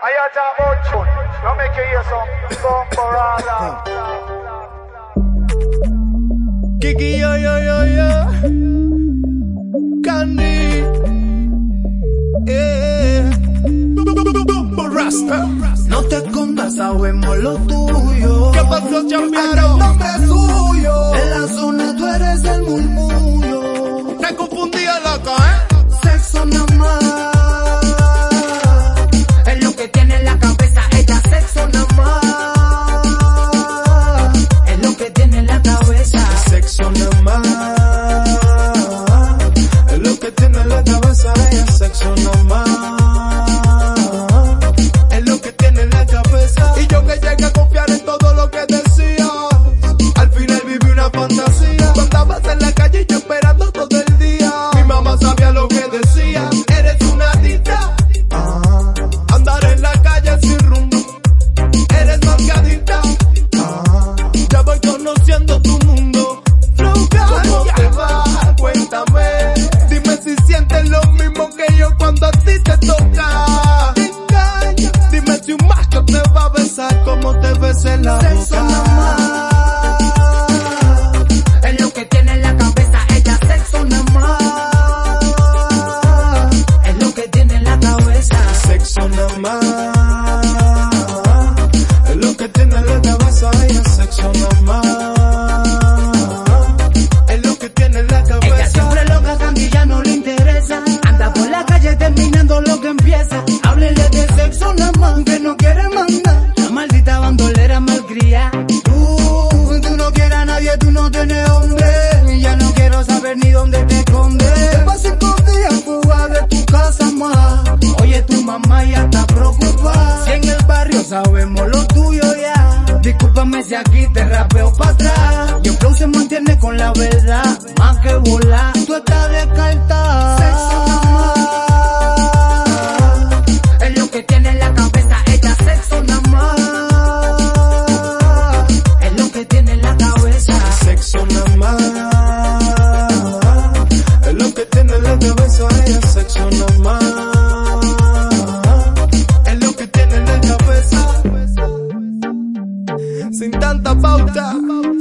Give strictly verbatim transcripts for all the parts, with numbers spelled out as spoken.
I a talk about tune. Now make you hear some Bombarada. Kiki yo yo yo yo. Candy. Eh. Rasta. No te escondas, sabemos lo tuyo. ¿Qué pasó, champion? Hasta el nombre suyo. En la zona tú eres el murmullo. Te confundía, loco, ¿eh? Sexo nada más. Es lo que tiene en la cabeza ella. Sexo nada más. Es lo que tiene en la cabeza. Sexo nada más. Es lo que tiene en la cabeza ella. Sexo nada más. Y yo que llegué a confiar en todo lo que decía. Al final viví una fantasía. Tú andabas en la calle y yo esperando todo el día. Mi mamá sabía lo que decía. Eres una adicta. Ah. Andar en la calle sin rumbo. Eres marcadita. Ah. Ya voy conociendo tu mundo. Floca. ¿Cómo te va? Cuéntame. Dime si sientes lo mismo que yo cuando a ti te toca. Dime si un macho te va a besar como te besé en la Sexo boca. nada más. Es lo que tiene en la cabeza ella. Sexo nada más. Es lo que tiene en la cabeza. Sexo nada más. Es lo que tiene en la cabeza ella. Sexo nada más. Es lo que tiene en la cabeza. Ella siempre loca, Candy ya no le interesa. Anda por la calle terminando lo que empieza. Háblele de sexo nada más, que no quiere mandar. La maldita bandolera malcría. Tú, tú no quieres a nadie, tú no tienes hombre. Y ya no quiero saber ni dónde te escondes. Llevas cinco días fuga de tu casa más. Oye, tu mamá ya está preocupada. Si en el barrio sabemos lo tuyo ya. Discúlpame si aquí te rapeo para atrás. Y el flow se mantiene con la verdad. Más que volar, tú estás descartada. Sexo nada más. Es lo que tiene en la cabeza ella. Sexo nada más. Es lo que tiene en la cabeza. Sexo nada más. Es lo que tiene en la cabeza ella. Sexo nada más. Es lo que tiene en la cabeza. Sin tanta pauta.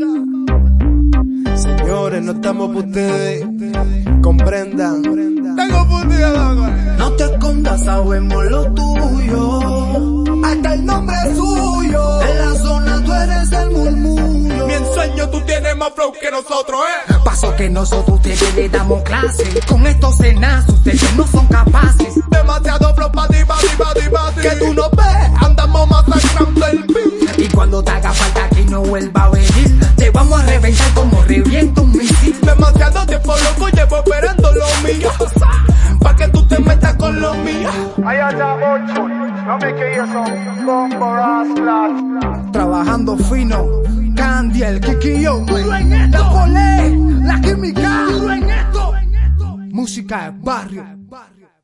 Señores, no estamos para ustedes. Comprendan. Tengo fundida, No te escondas, sabemos lo tuyo. Hasta el nombre suyo. En la zona tú eres el murmullo. Mi ensueño, tú tienes más flow que nosotros, eh. Paso que nosotros ustedes le damos clase. Con estos cenazos ustedes no son capaces. Demasiado flow pa' di, pa' di, pa' di, pa' di. Que tú no ves, andamos masacrando el beat. Y cuando te haga falta que no vuelva a venir, te vamos a reventar como revienta un misil. Demasiado tiempo loco llevo esperando lo mío. Pa' que tú te metas con lo mío. I a talk about tune. Now make you hear some Bombarada. Trabajando fino, Candy, el Kiki yo. La Polé, la Química. Música de barrio.